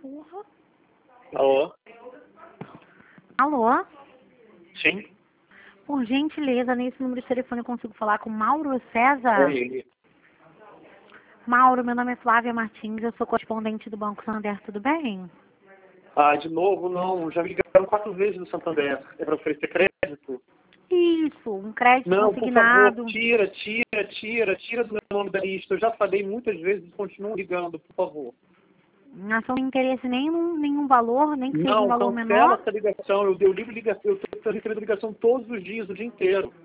Porra. Alô? Alô? Sim? Por gentileza, nesse número de telefone eu consigo falar com Mauro César? Oi. Mauro, meu nome é Flávia Martins, eu sou correspondente do Banco Santander, tudo bem? Ah, de novo, não. Já me ligaram 4 vezes do Santander. É para oferecer crédito? Isso, um crédito Não, por favor, consignado. tira do meu nome da lista. Eu já falei muitas vezes e continuo ligando, por favor. Não são interesse nenhum valor, nem que seja um Não, valor cancela menor. essa ligação. Eu ligo ligação, eu estou recebendo ligação todos os dias, o dia inteiro.